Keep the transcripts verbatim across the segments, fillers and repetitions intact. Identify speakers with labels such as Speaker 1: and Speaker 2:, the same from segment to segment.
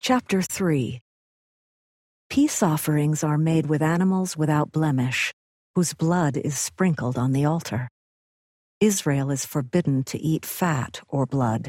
Speaker 1: Chapter three. Peace offerings are made with animals without blemish, whose blood is sprinkled on the altar. Israel is forbidden to eat fat or blood.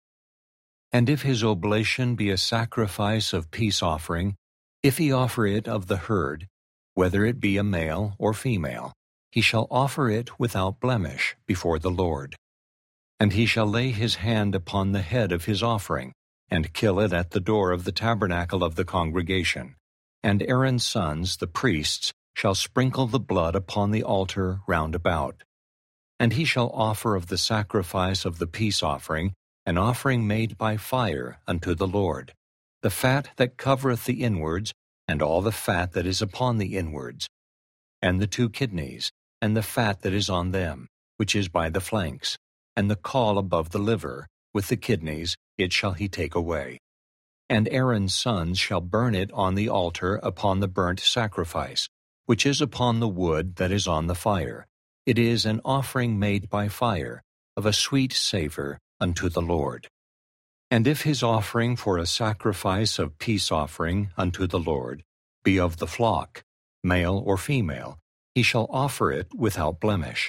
Speaker 2: And if his oblation be a sacrifice of peace offering, if he offer it of the herd, whether it be a male or female, he shall offer it without blemish before the Lord. And he shall lay his hand upon the head of his offering, and kill it at the door of the tabernacle of the congregation. And Aaron's sons, the priests, shall sprinkle the blood upon the altar round about. And he shall offer of the sacrifice of the peace offering an offering made by fire unto the Lord, the fat that covereth the inwards, and all the fat that is upon the inwards, and the two kidneys, and the fat that is on them, which is by the flanks, and the caul above the liver, with the kidneys, it shall he take away. And Aaron's sons shall burn it on the altar upon the burnt sacrifice, which is upon the wood that is on the fire. It is an offering made by fire, of a sweet savour unto the Lord. And if his offering for a sacrifice of peace offering unto the Lord be of the flock, male or female, he shall offer it without blemish.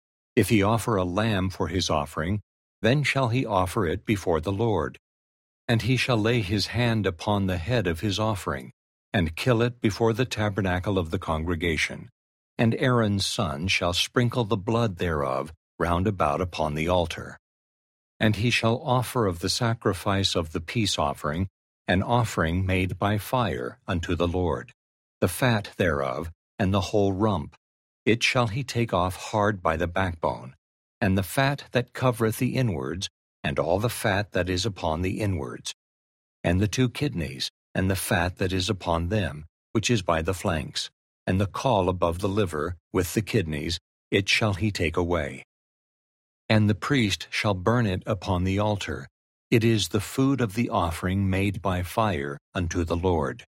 Speaker 2: If he offer a lamb for his offering, then shall he offer it before the Lord. And he shall lay his hand upon the head of his offering, and kill it before the tabernacle of the congregation. And Aaron's son shall sprinkle the blood thereof round about upon the altar. And he shall offer of the sacrifice of the peace offering an offering made by fire unto the Lord, the fat thereof, and the whole rump. It shall he take off hard by the backbone, and the fat that covereth the inwards, and all the fat that is upon the inwards, and the two kidneys, and the fat that is upon them, which is by the flanks, and the caul above the liver, with the kidneys, it shall he take away. And the priest shall burn it upon the altar. It is the food of the offering made by fire unto the Lord.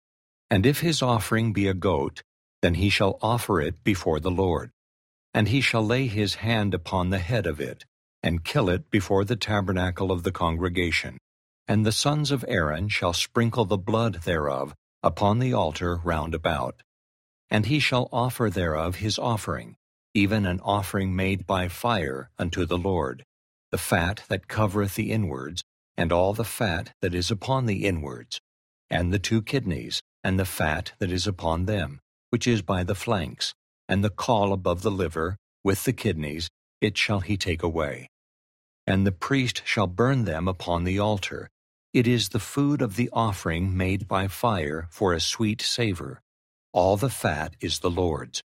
Speaker 2: And if his offering be a goat, then he shall offer it before the Lord. And he shall lay his hand upon the head of it, and kill it before the tabernacle of the congregation. And the sons of Aaron shall sprinkle the blood thereof upon the altar round about. And he shall offer thereof his offering, even an offering made by fire unto the Lord, the fat that covereth the inwards, and all the fat that is upon the inwards, and the two kidneys, and the fat that is upon them, which is by the flanks, and the caul above the liver, with the kidneys, it shall he take away. And the priest shall burn them upon the altar. It is the food of the offering made by fire for a sweet savour. All the fat is the Lord's.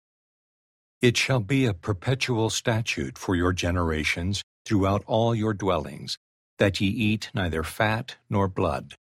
Speaker 2: It shall be a perpetual statute for your generations throughout all your dwellings, that ye eat neither fat nor blood.